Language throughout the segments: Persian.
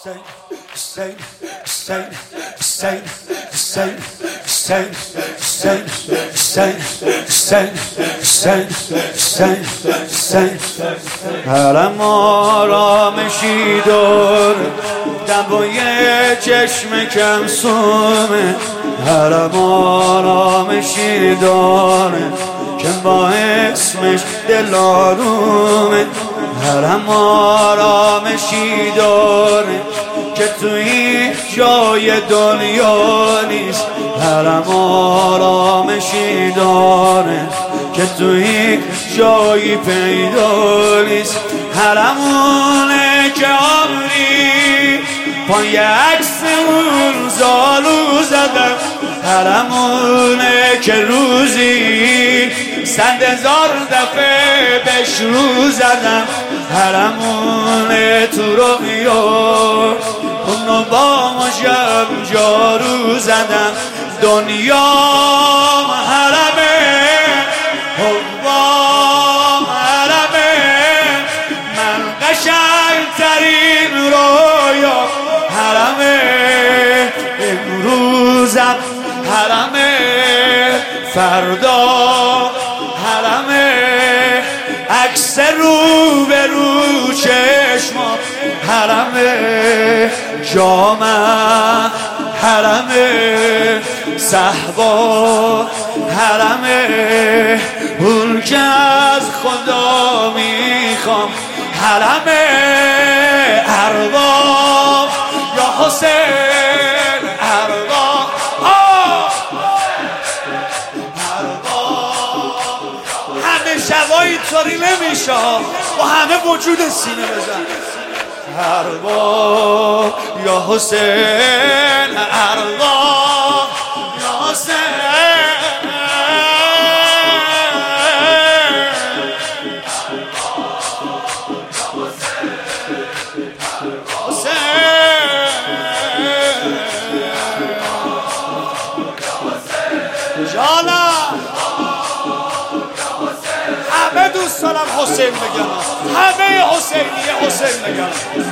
حرم آرامشی داره دبای چشم کمسومه، حرم آرامشی داره که با اسمش دل آرومه، حرم آرامشی داره که توی جای دنیا نیست، حرم آرامشی داره که توی جایی پیدا نیست. حرمونه که عمری پای عکس اون زالو زدم، حرمونه که روزی 100,000 دفعه بهش رو زدم، حرمونه تو رویا اونو با مشم جارو زدم. دنیا حرمه حقوام حرمه، من قشنگترین رویا حرمه، امروزم حرمه، فردا حرمه، عکس رو به رو چشما حرمه، جامم حرمه، صحبا حرمه، اون که از خدا میخوام حرمه، ارباب یا حسین ارباب همه شبایی طوری نمیشه و همه وجود سینه بزن. ارباب یا حسین ارباب یا حسین جانا همه دوست دارم حسین بگم، همه حسینیه حسین بگم.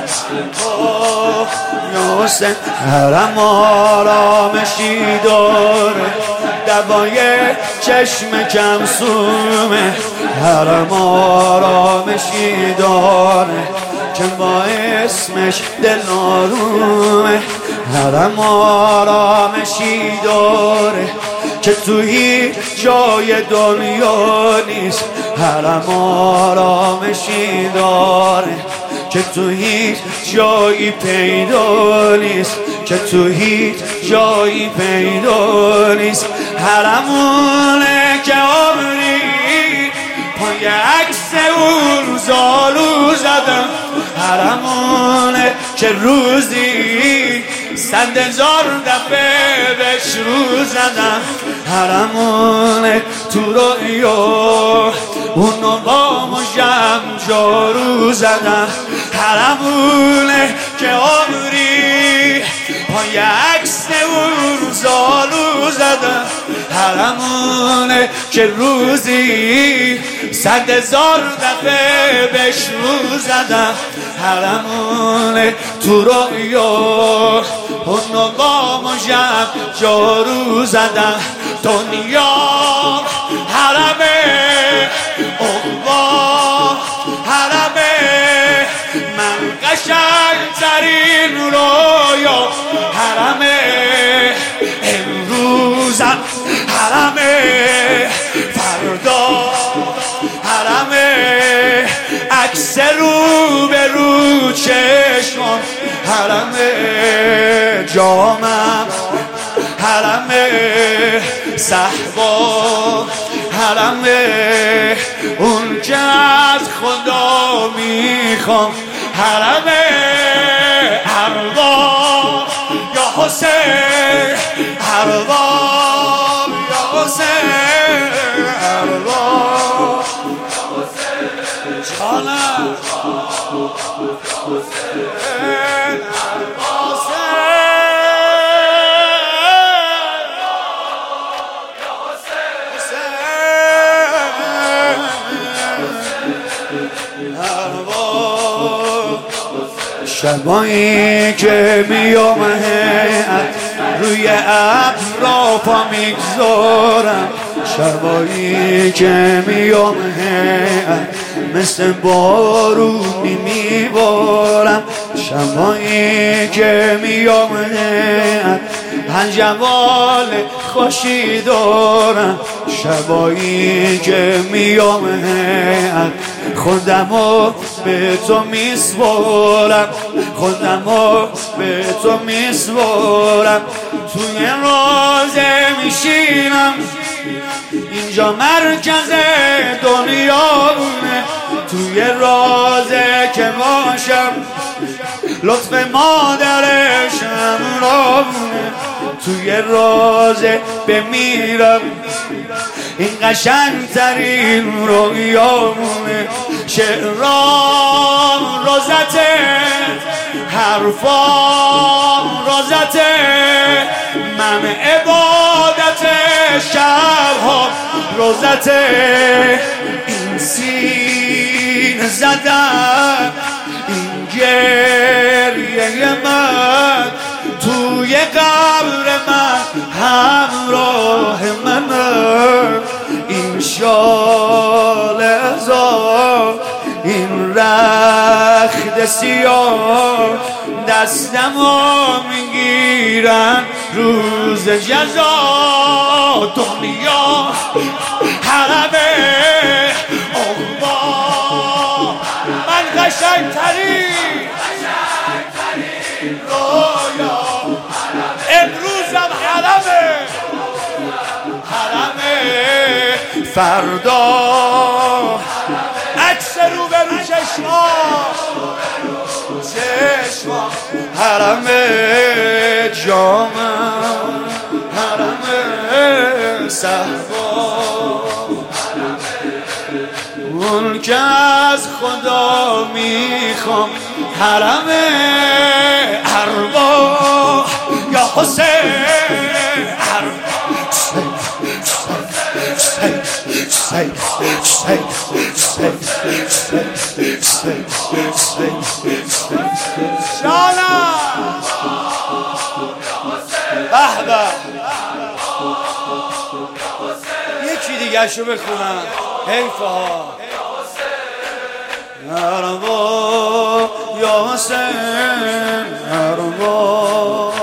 یا حسین حرم آرامشی داره دبای چشم کمسومه، حرم آرامشی داره که با اسمش دل آرومه، حرم آرامشی داره که تو هیچ جای دنیا نیست، حرم آرامشی داره که تو هیچ جایی پیدا نیست، که تو هیچ جایی پیدا نیست. حرمونه که عمری پای عکس اون زالو زدم، حرمونه که روزی 100,000 دفعه بهش رو زدم، حرمونه تو رویا اونو با مشم جارو زدم، حرمونه که عمری پای عکس اون زالو زدم، حرمونه که روزی 100,000 دفعه بهش رو زدم، حرمونه تو رویا اونو با مشم جارو زدم. دنیا حرمه عقبا حرمه، من قشنگترین رویا حرمه، امروزم حرمه، فردا حرمه، عکس رو به رو چشمم حرمه، جامم حرمه، صحبا حرمه، اون که از خدا میخوام حرمه، ارباب یا حسین ارباب یا حسین ارباب جانم شبایی که میام روی ابرا پا میگذارم، شبایی که میام مثل بارونی میبارم، شبایی که میام هنجوال خوشی دارم، شبایی که میام خودمو به تو میسپارم، خودمو به تو میسپارم. توی روزه میشینم، اینجا مرکز دنیامونه، توی روزه که باشم لطف مادرشم رامونه، توی روزه بمیرم این قشنگترین رویامونه. شعرام روزته، حرفام روزته، من عبادت شبها روزته. این سینه زدن، این گریه من توی قبر من همراه من، این شال ازار، این رخت سیاه دستمو میگیرن روز جزا. دنیا حرمه عقبا، من قشنگترین رویا امروزم حرمه، حرمه فردا عکس رو به رو چشما، چشما حرمه جامم، حرمه صحبا، اون که از خدا میخوام، حرمه ارواح یا حسین، جانم به به. یکی دیگه شو بخونم، حیفه ها. ارواح یا حسین، ارواح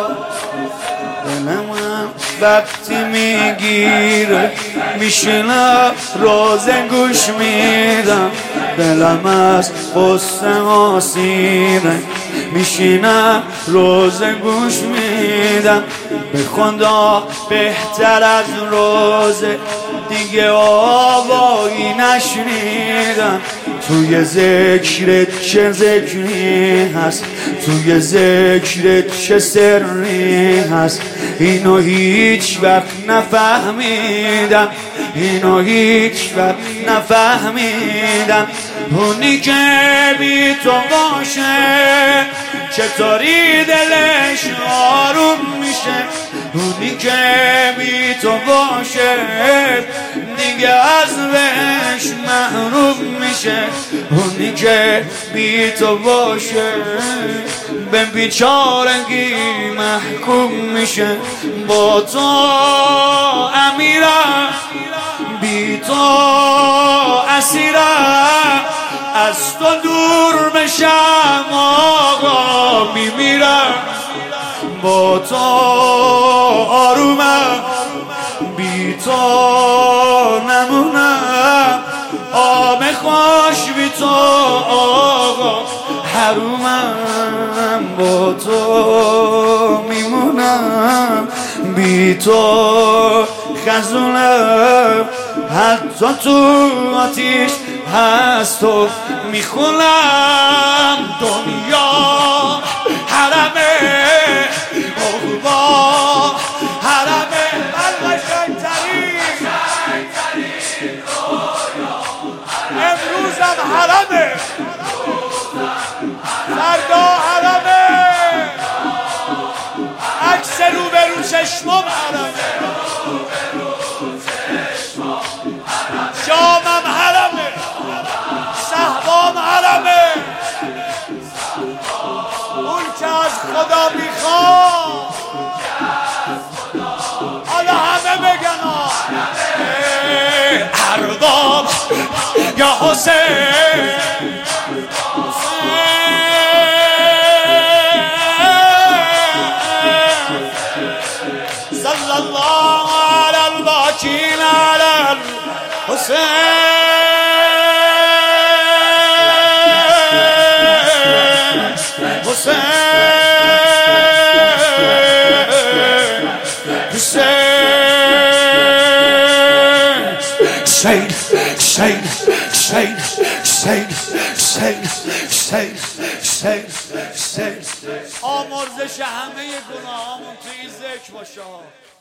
دلم وقتی میگیره میشینم روزه گوش میدم، دلم از قصه آسیره میشینم روزه گوش میدم. به خدا بهتر از روزه دیگه آوایی نشنیدم. توی ذکرت چه ذکری هست، توی ذکرت چه سری هست، اینو هیچ وقت نفهمیدم، اینو هیچ وقت نفهمیدم. اونی که بی تو باشه چطوری دلش آروم میشه، اونی که بی تو باشه دیگه از بهش محروم میشه، اونی که بی تو باشه به بیچارگی محکوم میشه. با تو امیرم، بی تو اسیرم، از تو دور بشم آقا میمیرم. با تو آرومم، بی تو نمونم، آب خوش بی تو آقا حرومم. با تو میمونم، بی تو خزونم، حتی تو آتیش هست و میخونم. دنیا حرمه عقبا، حرمه قشنگترین امروزم حرمه، فردا حرمه، عکس رو به رو چشمم حرمه، جامم حرمه، صحبام حرمه. اون که از خدا میخواد حالا همه بگن ارباب یا حسین صلی الله علی الباکین علی الحسین آمرزش همه گناهامون توی ذکر باشه.